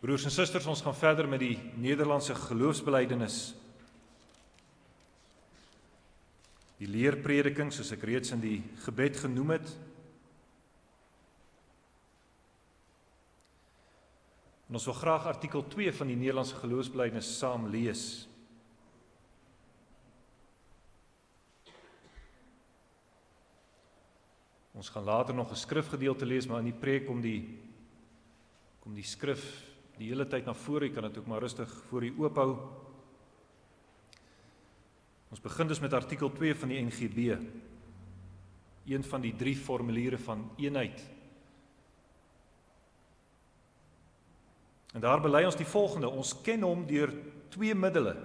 Broers en susters, ons gaan verder met die Nederlandse geloofsbelijdenis. Die leerprediking, soos ek reeds in die gebed genoem het. En ons wil graag artikel 2 van die Nederlandse geloofsbelijdenis saam lees. Ons gaan later nog 'n skrifgedeelte lees, maar in die preek kom die skrif die hele tyd na vore. Jy kan dit ook maar rustig voor u oophou. Ons begin dus met artikel 2 van die NGB. Een van die 3 formuliere van eenheid. En daar bely ons die volgende: ons ken hom deur 2 middele.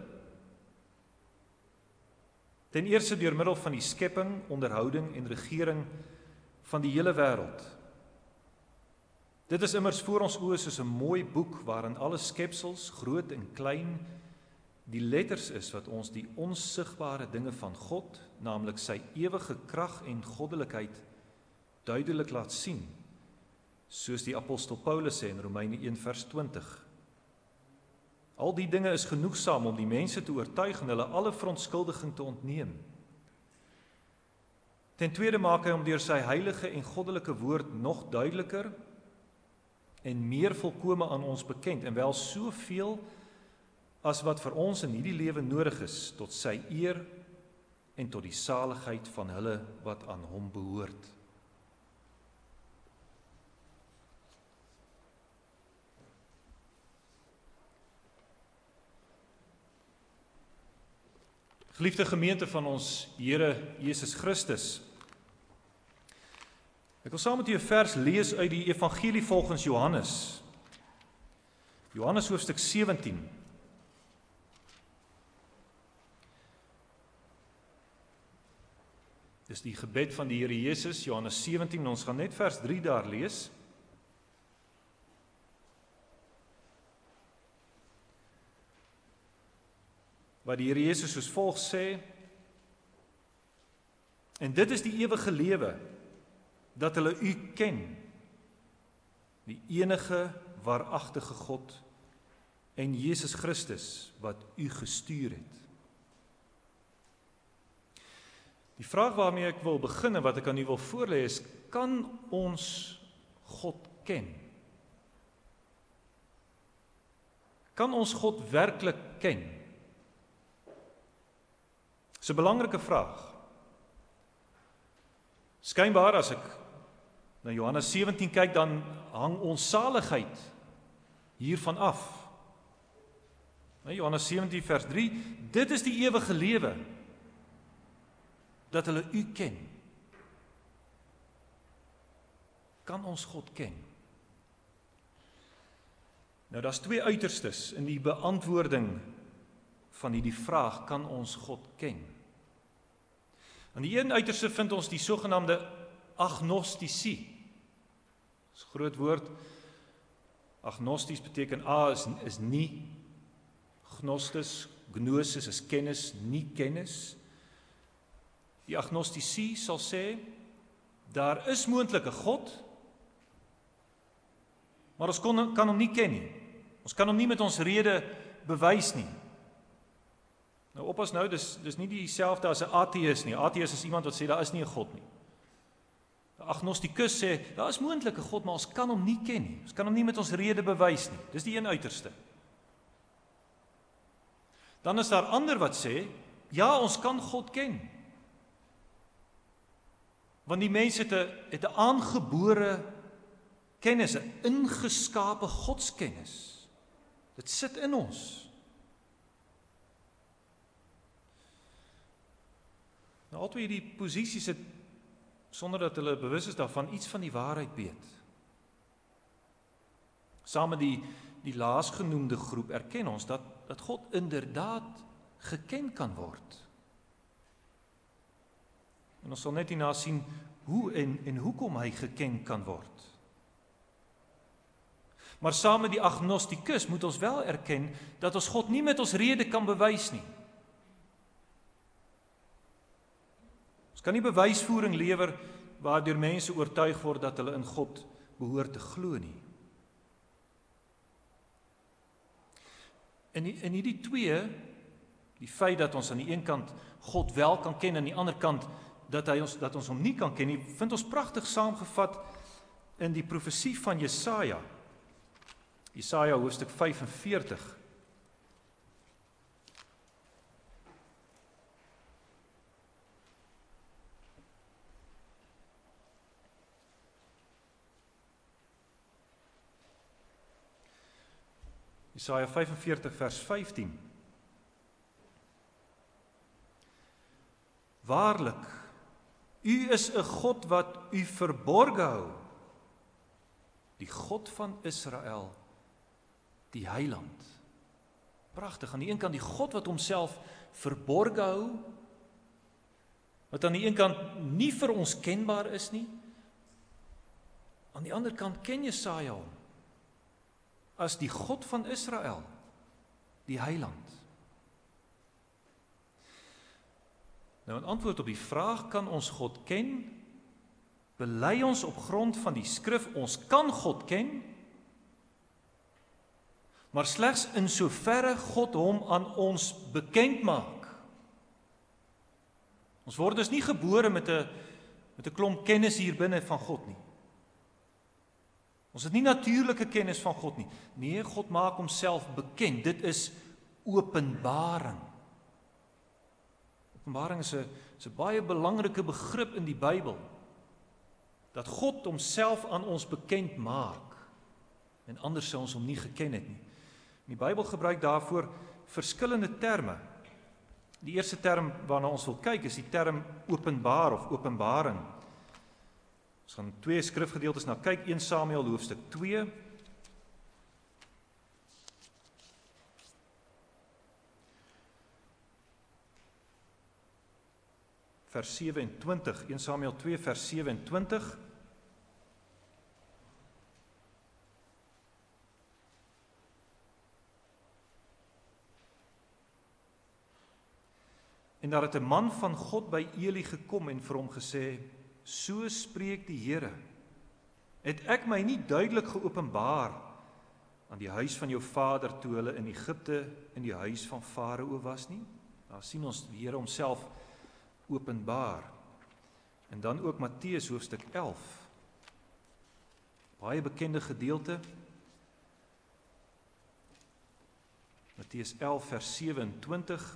Ten eerste deur middel van die skepping, onderhouding en regering van die hele wêreld. Dit is immers voor ons oë soos 'n mooi boek waarin alle skepsels, groot en klein, die letters is wat ons die onsigbare dinge van God, naamlik sy ewige krag en goddelikheid, duidelik laat sien, soos die apostel Paulus sê in Romeine 1 vers 20. Al die dinge is genoegsaam om die mense te oortuig en hulle alle verontskuldiging te ontneem. Ten tweede maak hy hom deur sy heilige en goddelike woord nog duideliker en meer volkome aan ons bekend, en wel soveel as wat vir ons in hierdie lewe nodig is, tot sy eer en tot die saligheid van hulle wat aan hom behoort. Geliefde gemeente van ons Here Jesus Christus, ek wil saam met u 'n vers lees uit die Evangelie volgens Johannes. Johannes hoofstuk 17. Dis die gebed van die Here Jesus, Johannes 17, ons gaan net vers 3 daar lees. Waar die Here Jesus soos volg sê: en dit is die ewige lewe, dat hulle u ken, die enige waaragtige God en Jesus Christus wat u gestuur het. Die vraag waarmee ek wil begin en wat ek aan u wil voorlê is: kan ons God ken? Kan ons God werklik ken? Dis 'n belangrike vraag. Skynbaar as ek na Johannes 17 kyk, dan hang ons saligheid hiervan af. Johannes 17 vers 3, dit is die ewige lewe, dat hulle u ken. Kan ons God ken? Nou, daar's 2 uiterstes in die beantwoording van hierdie vraag, kan ons God ken? Aan die een uiterste vind ons die sogenaamde agnostici. Dis 'n groot woord. Agnosties beteken is nie, gnostis, gnosis is kennis, nie kennis. Die agnostici sal sê, daar is moontlik 'n God, maar ons kan hom nie ken nie. Ons kan hom nie met ons rede bewys nie. Nou oppas nou, dis nie dieselfde as 'n ateïs nie. Ateïs is iemand wat sê daar is nie 'n God nie. 'n Agnostikus sê daar is moontlik 'n God, maar ons kan hom nie ken nie. Ons kan hom nie met ons rede bewys nie. Dis die een uiterste. Dan is daar ander wat sê, ja, ons kan God ken. Want die mens het 'n aangebore kennis, 'n ingeskape godskennis. Dit sit in ons. Nou, altyd hierdie posisies het, sonder dat hulle bewus is daarvan, iets van die waarheid weet. Saam met die laasgenoemde groep erken ons dat God inderdaad geken kan word. En ons sal net hierna sien hoe en hoekom hy geken kan word. Maar saam met die agnostikus moet ons wel erken dat ons God nie met ons rede kan bewys nie. Ons kan nie bewysvoering lewer waardeur mense oortuig word dat hulle in God behoort te glo nie. En hierdie twee, die feit dat ons aan die een kant God wel kan ken, en aan die ander kant dat ons hom nie kan ken nie, vind ons pragtig saamgevat in die profesie van Jesaja. Jesaja hoofstuk 45. Jesaja 45 vers 15. Waarlik, u is 'n God wat u verborge hou, die God van Israel, die Heiland. Pragtig, aan die een kant die God wat homself verborge hou, wat aan die een kant nie vir ons kenbaar is nie, aan die ander kant ken Jesaja hom as die God van Israel, die Heiland. Nou in antwoord op die vraag, kan ons God ken? Bely ons op grond van die skrif, ons kan God ken, maar slegs in soverre God hom aan ons bekend maak. Ons word dus nie gebore met 'n klomp kennis hier binne van God nie. Ons het nie natuurlike kennis van God nie. Nee, God maak homself bekend. Dit is openbaring. Openbaring is 'n baie belangrike begrip in die Bybel. Dat God homself aan ons bekend maak. En anders sou ons hom nie geken het nie. Die Bybel gebruik daarvoor verskillende terme. Die eerste term waarna ons wil kyk is die term openbaar of openbaring. Ons gaan twee skrifgedeeltes na kyk, 1 Samuel hoofstuk 2. Vers 27, 1 Samuel 2 vers 27. En daar het 'n man van God by Eli gekom en vir hom gesê, so spreek die Here, het ek my nie duidelik geopenbaar aan die huis van jou vader toe hulle in Egipte in die huis van Farao was nie? Daar sien ons die Here homself openbaar. En dan ook Matteus hoofstuk 11. Baie bekende gedeelte. Matteus 11 vers 27.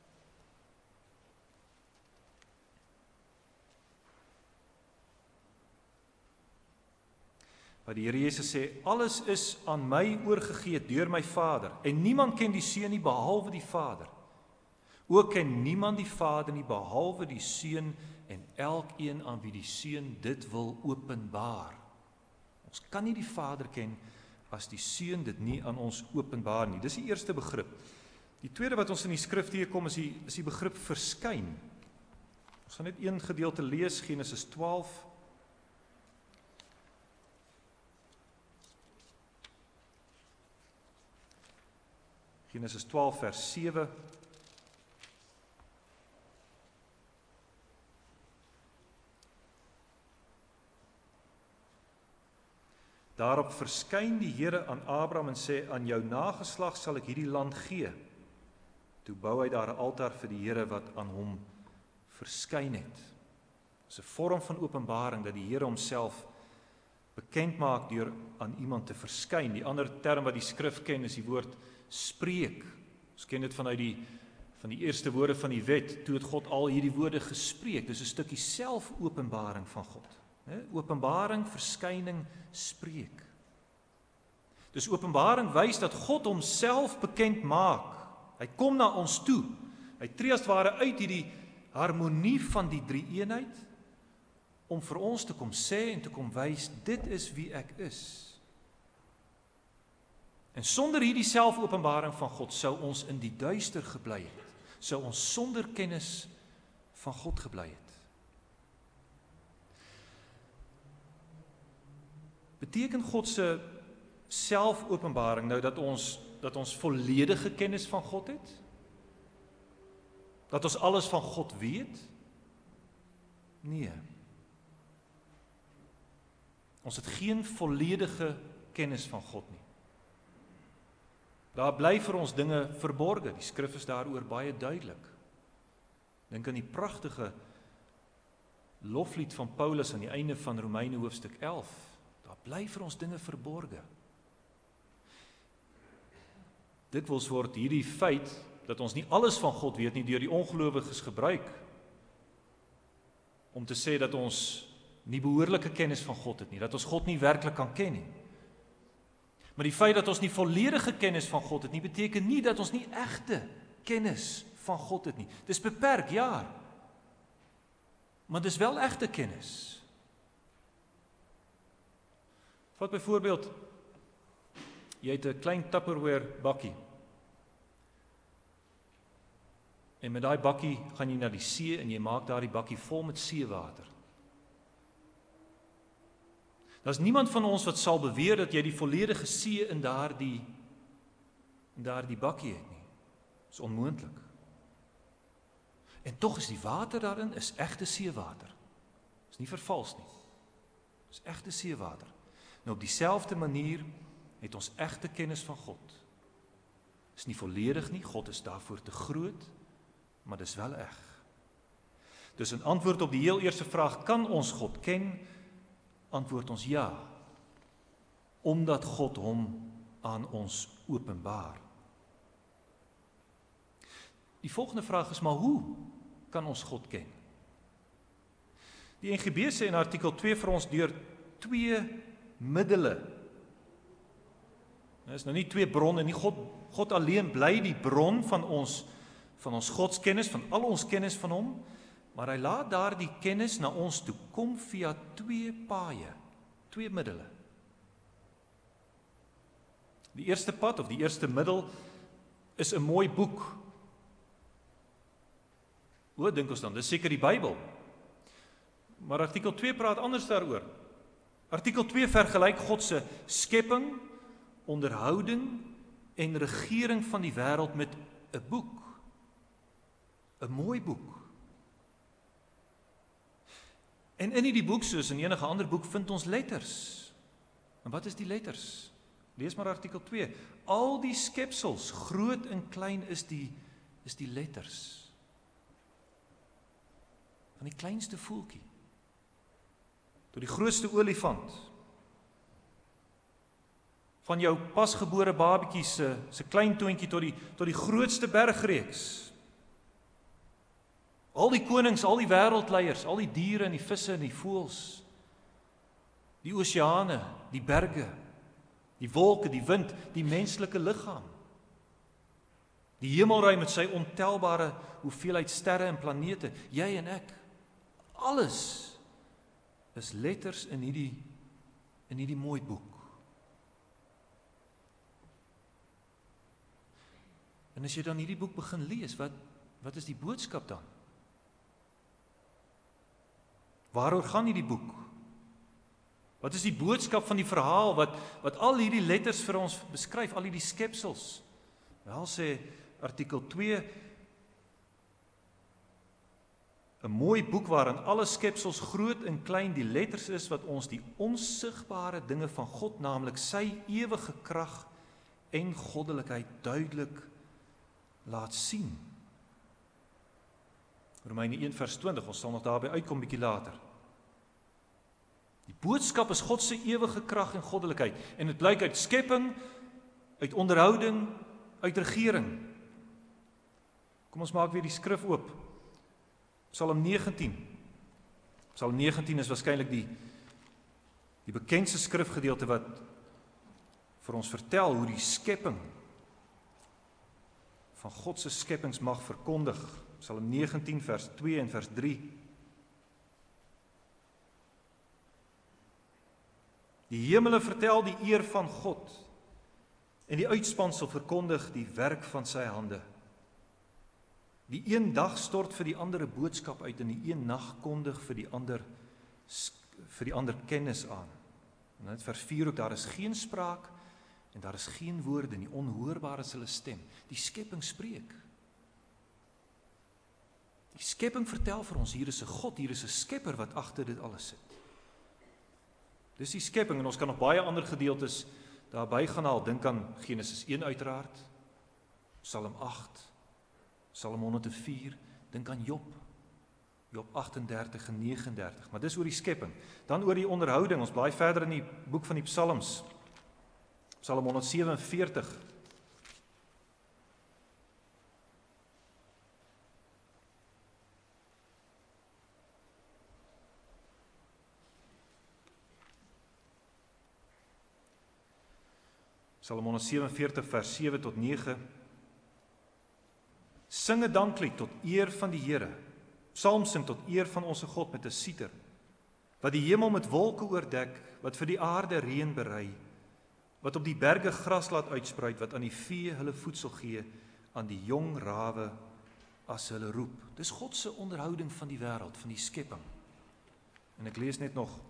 Waar die Here Jesus sê, alles is aan my oorgegee deur my Vader, en niemand ken die Seun nie behalwe die Vader. Ook ken niemand die Vader nie behalwe die Seun en elkeen aan wie die Seun dit wil openbaar. Ons kan nie die Vader ken as die Seun dit nie aan ons openbaar nie. Dis die eerste begrip. Die tweede wat ons in die skrif teekom is die begrip verskyn. Ons gaan net een gedeelte lees, Genesis 12. Genesis 12 vers 7. Daarop verskyn die Here aan Abraham en sê, aan jou nageslag sal ek hierdie land gee. Toe bou hy daar 'n altaar vir die Here wat aan hom verskyn het. Dit is 'n vorm van openbaring dat die Here homself bekend maak deur aan iemand te verskyn. Die ander term wat die skrif ken is die woord spreek. Ons ken dit van die eerste woorde van die wet, toe het God al hierdie woorde gespreek. Dis 'n stukkie selfopenbaring van God. Openbaring, verskyning, spreek. Dus openbaring wys dat God homself bekend maak. Hy kom na ons toe. Hy tree as ware uit hierdie harmonie van die drie-eenheid om vir ons te kom sê en te kom wys, dit is wie ek is. En sonder hierdie selfopenbaring van God sou ons in die duister gebly het. Sou ons sonder kennis van God gebly het. Beteken God se selfopenbaring nou dat ons volledige kennis van God het? Dat ons alles van God weet? Nee. Ons het geen volledige kennis van God nie. Daar bly vir ons dinge verborge. Die skrif is daaroor baie duidelik. Dink aan die pragtige loflied van Paulus aan die einde van Romeine hoofstuk 11. Daar bly vir ons dinge verborge. Dikwels word hierdie feit dat ons nie alles van God weet nie deur die ongelowiges gebruik om te sê dat ons nie behoorlike kennis van God het nie, dat ons God nie werklik kan ken nie. Maar die feit dat ons nie volledige kennis van God het nie, beteken nie dat ons nie egte kennis van God het nie. Dis beperk, ja. Maar dis wel egte kennis. Vat byvoorbeeld, jy het 'n klein Tupperware bakkie. En met daai bakkie gaan jy na die see en jy maak daardie bakkie vol met seewater. Daar's niemand van ons wat sal beweer dat jy die volledige see in daardie bakkie het nie. Dis onmoontlik. En tog is die water daarin is egte seewater. Dis nie vervals nie. Dis egte seewater. Nou op dieselfde manier het ons egte kennis van God. Is nie volledig nie, God is daarvoor te groot, maar dis wel eg. Dus in antwoord op die heel eerste vraag, kan ons God ken? Antwoord ons ja, omdat God hom aan ons openbaar. Die volgende vraag is, maar hoe kan ons God ken? Die NGB sê in artikel 2 vir ons deur 2 middele. Dit is nou nie 2 bronne nie, God alleen bly die bron van ons godskennis, van al ons kennis van hom, maar hy laat daardie kennis na ons toe kom via 2 paaie, 2 middele. Die eerste pad of die eerste middel is 'n mooi boek. Hoe dink ons dan? Dis seker die Bybel. Maar artikel 2 praat anders daaroor. Artikel 2 vergelyk God se skepping, onderhouding en regering van die wêreld met 'n boek. 'n Mooi boek. En in die boek, soos in enige ander boek, vind ons letters. En wat is die letters? Lees maar artikel 2. Al die skepsels, groot en klein, is die letters. Van die kleinste voeltjie tot die grootste olifant. Van jou pasgebore babatjie se klein toontjie tot die grootste bergreeks. Al die konings, al die wêreldleiers, al die diere en die visse en die voëls, die oseane, die berge, die wolke, die wind, die menslike liggaam, die hemelruim met sy ontelbare hoeveelheid sterre en planete, jy en ek, alles is letters in hierdie mooi boek. En as jy dan hierdie boek begin lees, wat is die boodskap dan? Waaroor gaan hierdie boek? Wat is die boodskap van die verhaal wat al hierdie letters vir ons beskryf, al hierdie skepsels? Wel sê artikel 2, 'n mooi boek waarin alle skepsels groot en klein die letters is wat ons die onsigbare dinge van God, naamlik sy ewige krag en goddelikheid duidelik laat sien. Romeine 1 vers 20, ons sal nog daarby uitkom bietjie later. Die boodskap is God se ewige krag en goddelikheid en dit blyk uit skepping, uit onderhouding, uit regering. Kom ons maak weer die skrif oop. Psalm 19. Psalm 19 is waarskynlik die bekendste skrifgedeelte wat vir ons vertel hoe die skepping van God se skepingsmag verkondig. Psalm 19 vers 2 en vers 3. Die hemele vertel die eer van God en die uitspansel verkondig die werk van sy hande. Die een dag stort vir die ander 'n boodskap uit en die een nag kondig vir die ander kennis aan. En dan vers 4 ook, daar is geen spraak en daar is geen woorde nie, onhoorbaar is hulle stem. Die skepping spreek. Die skepping vertel vir ons, hier is 'n God, hier is 'n skepper wat agter dit alles sit. Dis die skepping en ons kan nog baie ander gedeeltes daarby gaan haal, dink aan Genesis 1 uiteraard, Psalm 8, Psalm 104, dink aan Job 38 en 39, maar dis oor die skepping. Dan oor die onderhouding, ons blaai verder in die boek van die Psalms, Psalm 147, Psalm 147 vers 7 tot 9. Sing 'n danklied tot eer van die Here. Psalm sing tot eer van ons God met 'n siter. Wat die hemel met wolke oordek, wat vir die aarde reën berei, wat op die berge gras laat uitspruit, wat aan die vee hulle voedsel gee, aan die jong rawe as hulle roep. Dis God se onderhouding van die wêreld, van die skepping. En ek lees net nog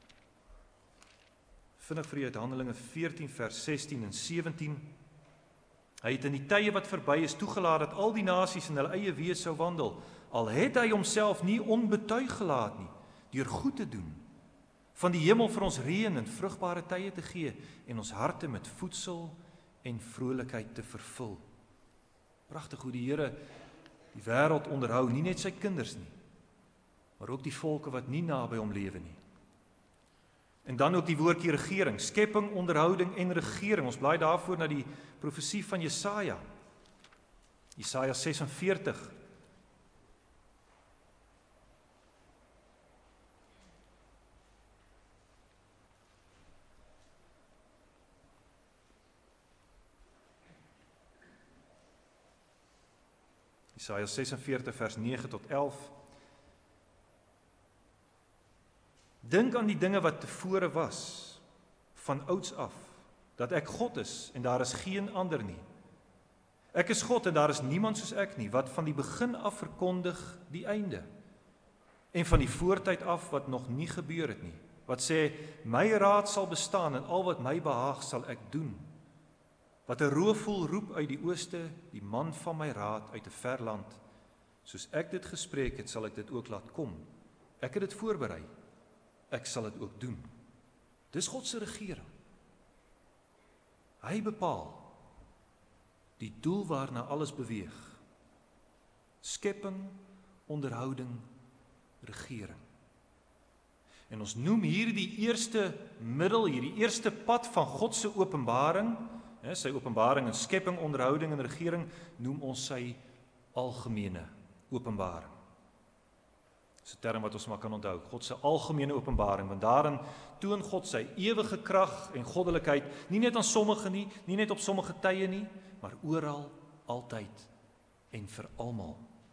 vinnig vir u uit Handelinge 14 vers 16 en 17. Hy het in die tye wat verby is toegelaat dat al die nasies in hulle eie weë sou wandel, al het hy homself nie onbetuig gelaat nie, deur goed te doen, van die hemel vir ons reën en vrugbare tye te gee en ons harte met voedsel en vrolikheid te vervul. Pragtig hoe die Here die wêreld onderhou, nie net sy kinders nie, maar ook die volke wat nie naby hom lewe nie. En dan ook die woordjie regering, skepping, onderhouding en regering. Ons blaai daarvoor na die profesie van Jesaja. Jesaja 46. Jesaja 46 vers 9 tot 11. Dink aan die dinge wat tevore was, van ouds af, dat ek God is en daar is geen ander nie. Ek is God en daar is niemand soos ek nie, wat van die begin af verkondig die einde, en van die voortyd af wat nog nie gebeur het nie, wat sê, my raad sal bestaan en al wat my behaag sal ek doen. Wat 'n roofvoël roep uit die ooste, die man van my raad uit 'n ver land, soos ek dit gespreek het, sal ek dit ook laat kom. Ek het dit voorberei. Ek sal dit ook doen. Dis God se regering. Hy bepaal die doel waarna alles beweeg. Skepping, onderhouding, regering. En ons noem hier die eerste middel, hierdie eerste pad van God se openbaring, sy openbaring in skepping, onderhouding en regering, noem ons sy algemene openbaring. Dis 'n term wat ons maar kan onthou, God se algemene openbaring, want daarin toon God sy ewige krag en goddelikheid, nie net aan sommige nie net op sommige tye nie, maar oral, altyd en vir almal.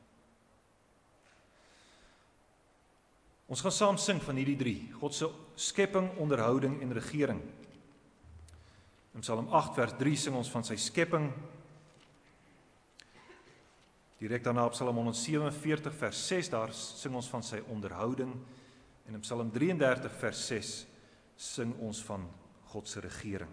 Ons gaan saam sing van hierdie drie, God se skepping, onderhouding en regering. In Psalm 8 vers 3 sing ons van sy skepping. Direk daarna op Psalm 147 vers 6, daar sing ons van sy onderhouding. En in Psalm 33 vers 6 sing ons van God se regering.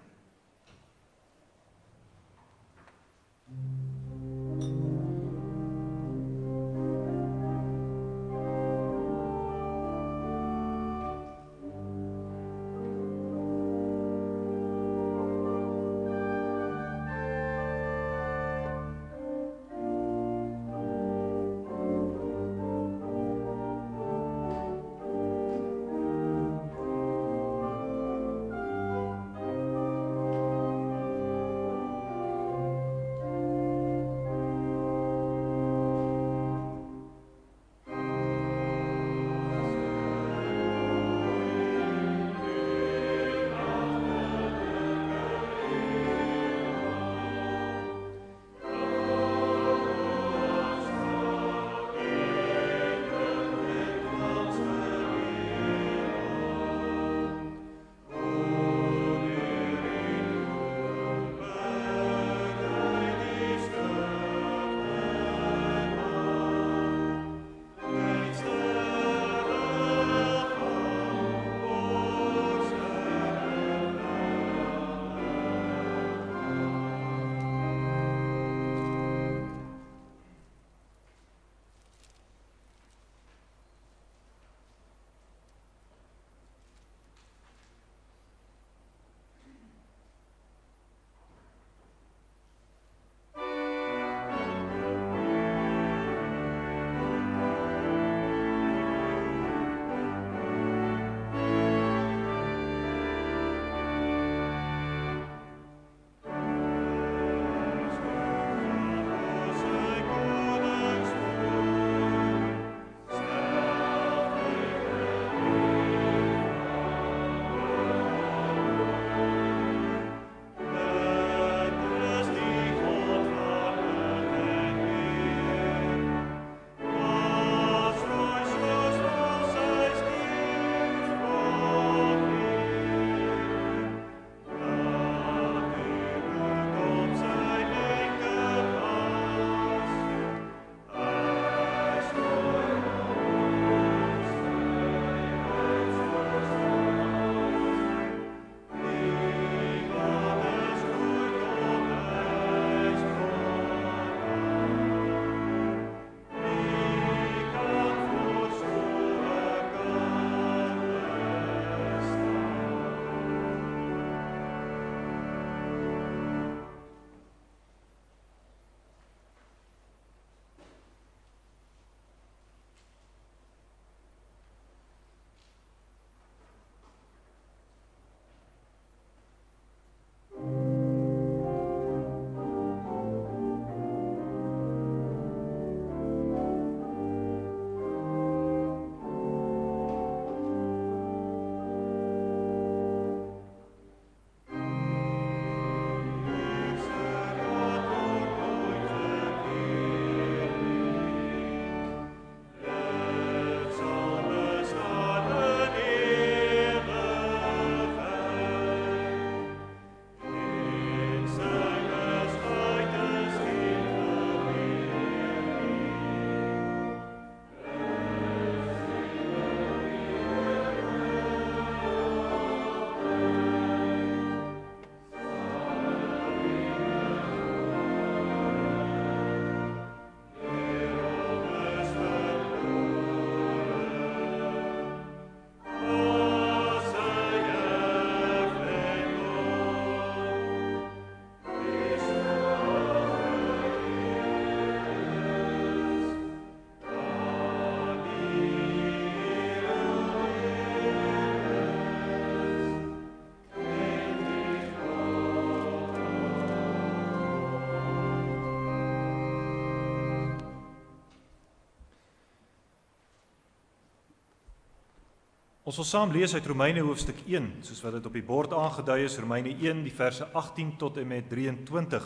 Ons wil saam lees uit Romeine hoofstuk 1, soos wat dit op die bord aangedui is, Romeine 1, die verse 18 tot en met 23.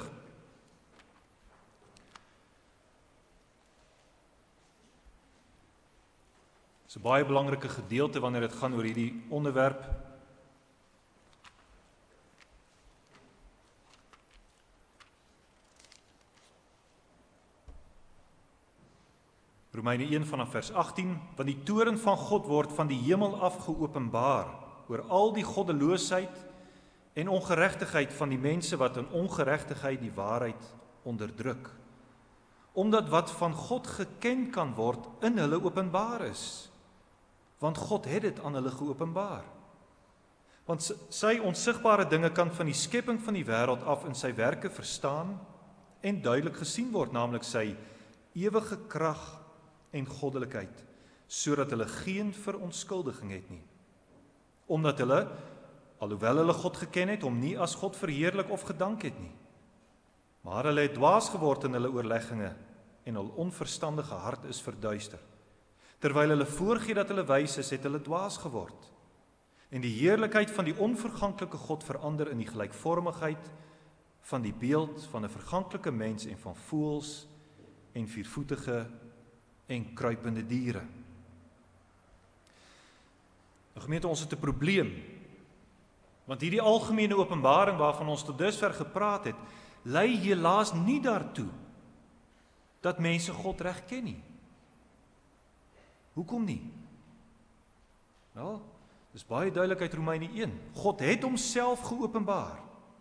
Dit is 'n baie belangrike gedeelte wanneer dit gaan oor hierdie onderwerp. Romeine 1 vanaf vers 18, want die toorn van God word van die hemel af geopenbaar oor al die goddeloosheid en ongeregtigheid van die mense wat in ongeregtigheid die waarheid onderdruk. Omdat wat van God geken kan word in hulle openbaar is, want God het dit aan hulle geopenbaar. Want sy onsigbare dinge kan van die skepping van die wêreld af in sy werke verstaan en duidelik gesien word, naamlik sy ewige krag en goddelikheid, sodat hulle geen verontskuldiging het nie. Omdat hulle, alhoewel hulle God geken het, hom nie as God verheerlik of gedank het nie. Maar hulle het dwaas geword in hulle oorlegginge en hul onverstandige hart is verduister. Terwyl hulle voorgee dat hulle wys is, het hulle dwaas geword. En die heerlikheid van die onverganklike God verander in die gelykvormigheid van die beeld van 'n verganklike mens en van voëls en viervoetige en kruipende diere. Nou gemeente, ons het 'n probleem, want hierdie algemene openbaring waarvan ons tot dusver gepraat het, lei helaas nie daartoe dat mense God reg ken nie. Hoekom nie? Wel, dis baie duidelik uit Romeine 1. God het homself geopenbaar.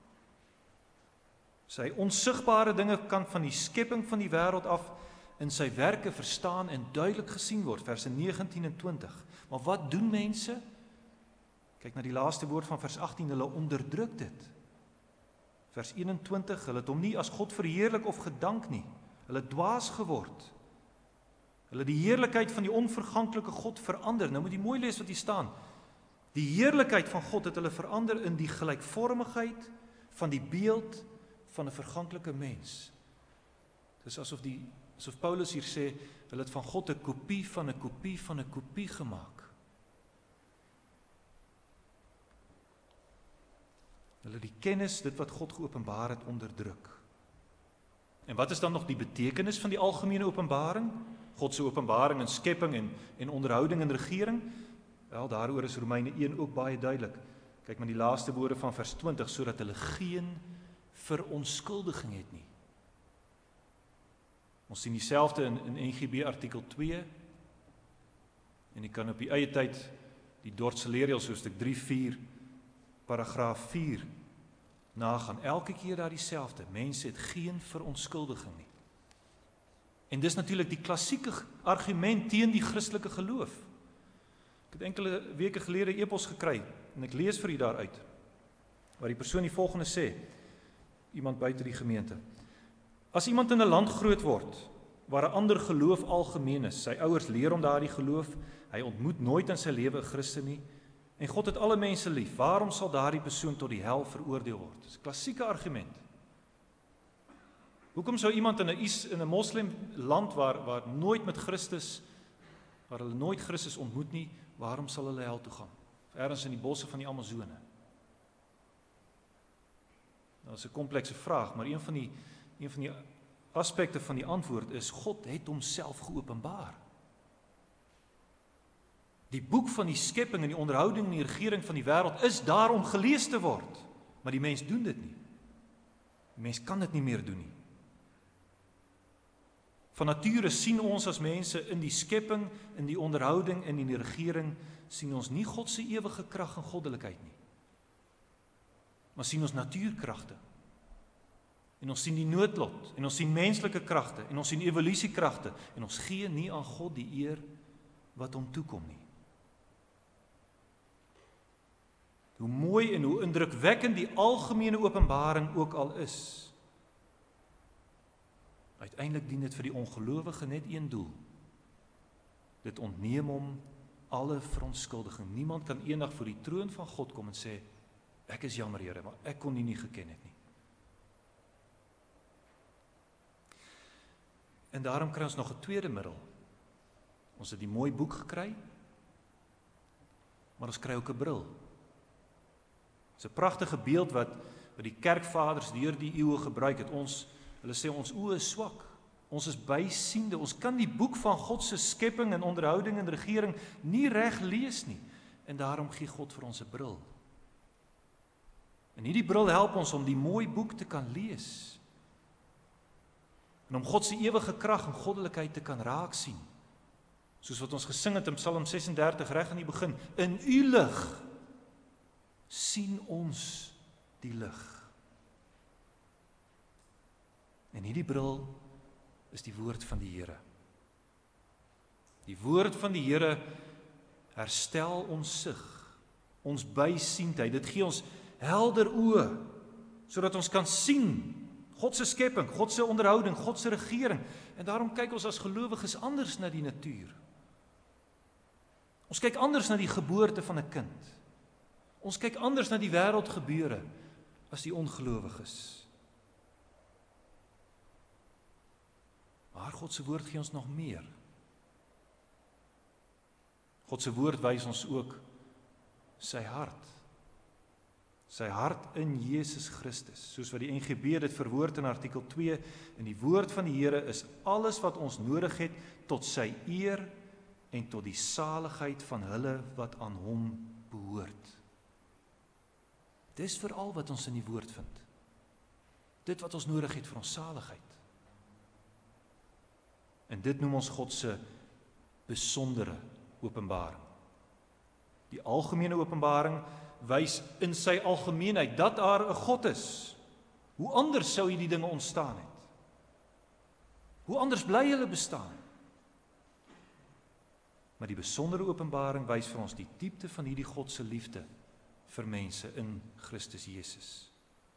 Sy onsigbare dinge kan van die skepping van die wêreld af in sy werke verstaan en duidelik gesien word, verse 19 en 20. Maar wat doen mense? Kyk na die laaste woord van vers 18, hulle onderdruk dit. Vers 21, hulle het hom nie as God verheerlik of gedank nie. Hulle het dwaas geword. Hulle die heerlikheid van die onverganklike God verander. Nou moet jy mooi lees wat hier staan. Die heerlikheid van God het hulle verander in die gelykvormigheid van die beeld van 'n verganklike mens. Dis asof Paulus hier sê, hulle het van God 'n kopie van 'n kopie van 'n kopie gemaak. Hulle die kennis, dit wat God geopenbaar het, onderdruk. En wat is dan nog die betekenis van die algemene openbaring? God se openbaring in skepping en onderhouding en regering? Wel, daaroor is Romeine 1 ook baie duidelik. Kyk maar die laaste woorde van vers 20, sodat hulle geen verontskuldiging het nie. Ons sien dieselfde in NGB artikel 2, en jy kan op die eie tyd die Dordtse leerreëls hoofstuk 3:4, paragraaf 4, nagaan. Elke keer daar dieselfde, mense het geen verontskuldiging nie. En dis natuurlik die klassieke argument teen die Christelike geloof. Ek het enkele weke gelede 'n e-pos gekry, en ek lees vir u daaruit, waar die persoon die volgende sê, iemand buite die gemeente. As iemand in 'n land groot word, waar 'n ander geloof algemeen is, sy ouers leer hom daardie geloof, hy ontmoet nooit in sy lewe 'n Christen nie, en God het alle mense lief, waarom sal daardie persoon tot die hel veroordeel word? Dis 'n klassieke argument. Hoekom sou iemand in 'n moslimland waar nooit met Christus, waar hulle nooit Christus ontmoet nie, waarom sal hulle hel toe gaan? Ergens in die bosse van die Amazone. Nou, is 'n komplekse vraag, maar een van die aspekte van die antwoord is, God het homself geopenbaar. Die boek van die skepping en die onderhouding en die regering van die wêreld is daar om gelees te word, maar die mens doen dit nie. Die mens kan dit nie meer doen nie. Van nature sien ons as mense in die skepping, in die onderhouding en in die regering, sien ons nie God se ewige krag en goddelikheid nie. Maar sien ons natuurkragte. En ons sien die noodlot, en ons sien menslike kragte, en ons sien evolusiekragte, en ons gee nie aan God die eer wat hom toekom nie. Hoe mooi en hoe indrukwekkend die algemene openbaring ook al is, uiteindelik dien dit vir die ongelowige net een doel. Dit ontneem hom alle verontskuldiging. Niemand kan eendag voor die troon van God kom en sê, ek is jammer Here, maar ek kon U nie geken het nie. En daarom kry ons nog 'n tweede middel. Ons het die mooi boek gekry, maar ons kry ook 'n bril. Dit is 'n pragtige beeld wat die kerkvaders deur die eeue gebruik het. Hulle sê ons oë is swak. Ons is bysiende. Ons kan die boek van God se skepping en onderhouding en regering nie reg lees nie. En daarom gee God vir ons 'n bril. En hierdie bril help ons om die mooi boek te kan lees. En om God se ewige krag en goddelikheid te kan raak sien. Soos wat ons gesing het in Psalm 36 reg aan die begin. In u lig sien ons die lig. En hierdie bril is die woord van die Here. Die woord van die Here herstel ons sig, ons bysiendheid. Dit gee ons helder oë, sodat ons kan sien God se skepping, God se onderhouding, God se regering. En daarom kyk ons as gelowiges anders na die natuur. Ons kyk anders na die geboorte van 'n kind. Ons kyk anders na die wêreldgebeure as die ongelowiges. Maar God se woord gee ons nog meer. God se woord wys ons ook sy hart. Sy hart in Jesus Christus, soos wat die NGB dit verwoord in artikel 2, en die woord van die Here is alles wat ons nodig het tot sy eer en tot die saligheid van hulle wat aan hom behoort. Dis veral wat ons in die woord vind. Dit wat ons nodig het vir ons saligheid. En dit noem ons God se besondere openbaring. Die algemene openbaring wys in sy algemeenheid dat daar 'n God is. Hoe anders sou hierdie dinge ontstaan het? Hoe anders bly hulle bestaan? Maar die besondere openbaring wys vir ons die diepte van hierdie God se liefde vir mense in Christus Jesus.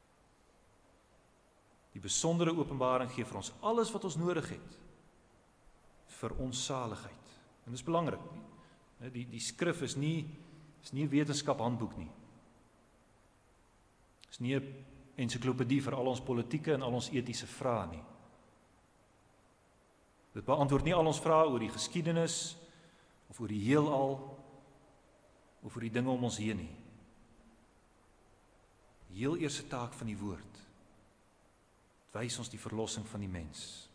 Die besondere openbaring gee vir ons alles wat ons nodig het vir ons saligheid. En dit is belangrik. Die skrif is nie 'n wetenskaphandboek nie. Is nie 'n ensiklopedie vir al ons politieke en al ons etiese vrae nie. Dit beantwoord nie al ons vrae oor die geskiedenis of oor die heelal of oor die dinge om ons heen nie. Die heel eerste taak van die woord. Dit wys ons die verlossing van die mens.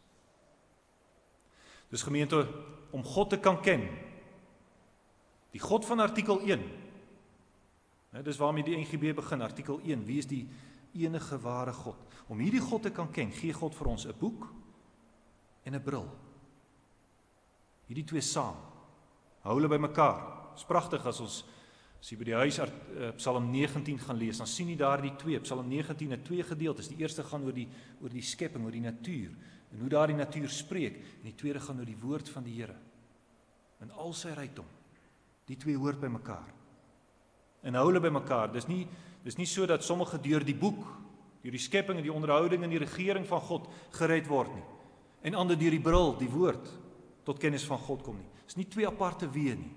Dus gemeente, om God te kan ken, die God van artikel 1, dis waarmee die NGB begin, artikel 1, wie is die enige ware God? Om hierdie God te kan ken, gee God vir ons 'n boek en 'n bril. Hierdie twee saam, hou hulle by mekaar. Dis pragtig as jy by die huis Psalm 19 gaan lees, dan sien jy daar die twee, Psalm 19 het twee gedeeltes. Die eerste gaan oor die skepping, oor die natuur, en hoe daar die natuur spreek, en die tweede gaan oor die woord van die Here, en al sy rykdom. Die twee hoort by mekaar, en hou hulle by mekaar. Dis nie so dat sommige deur die boek, deur die skepping en die onderhouding en die regering van God gered word nie, en ander deur die bril, die woord, tot kennis van God kom nie. Dis nie twee aparte weë nie.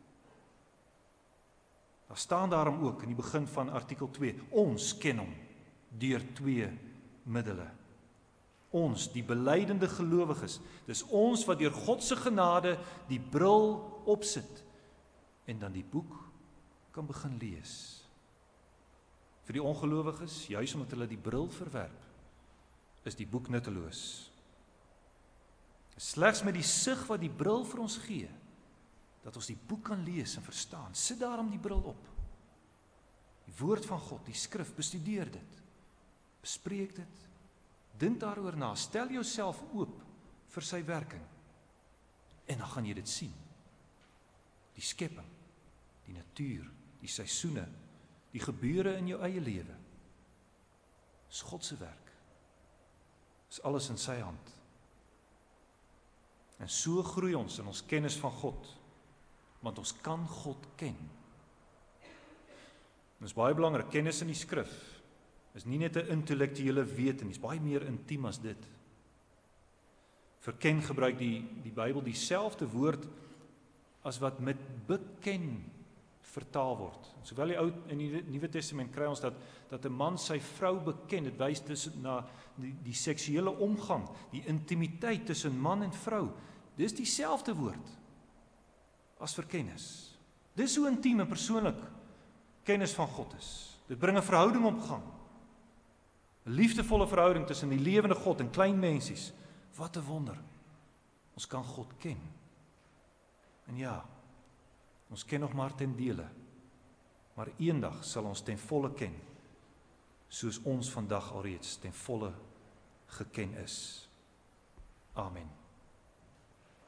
Daar staan daarom ook in die begin van artikel 2, ons ken hom deur twee middele. Ons, die belydende gelowiges, dis ons wat deur God se genade die bril opsit en dan die boek kan begin lees. Vir die ongelowiges, juis omdat hulle die bril verwerp, is die boek nutteloos. Slegs met die sig wat die bril vir ons gee, dat ons die boek kan lees en verstaan. Sit daarom die bril op. Die woord van God, die skrif, bestudeer dit. Bespreek dit. Dink daaroor na. Stel jouself oop vir sy werking. En dan gaan jy dit sien. Die skepping, die natuur, die seisoene, die gebeure in jou eie lewe. Dis God se werk. Dis alles in sy hand. En so groei ons in ons kennis van God, want ons kan God ken. Dit is baie belangrik, kennis in die skrif is nie net 'n intellektuele wete nie, is baie meer intiem as dit. Vir ken gebruik die Bybel dieselfde woord as wat met beken vertaal word. Sowel in die Nuwe Testament kry ons dat 'n man sy vrou beken, dit wys tussen na die seksuele omgang, die intimiteit tussen man en vrou. Dis dieselfde woord as vir kennis. Dis hoe intiem en persoonlik kennis van God is. Dit bring 'n verhouding op gang. 'n Liefdevolle verhouding tussen die lewende God en klein mensies. Wat 'n wonder. Ons kan God ken. En ja, ons ken nog maar ten dele. Maar eendag sal ons ten volle ken, soos ons vandag alreeds ten volle geken is. Amen.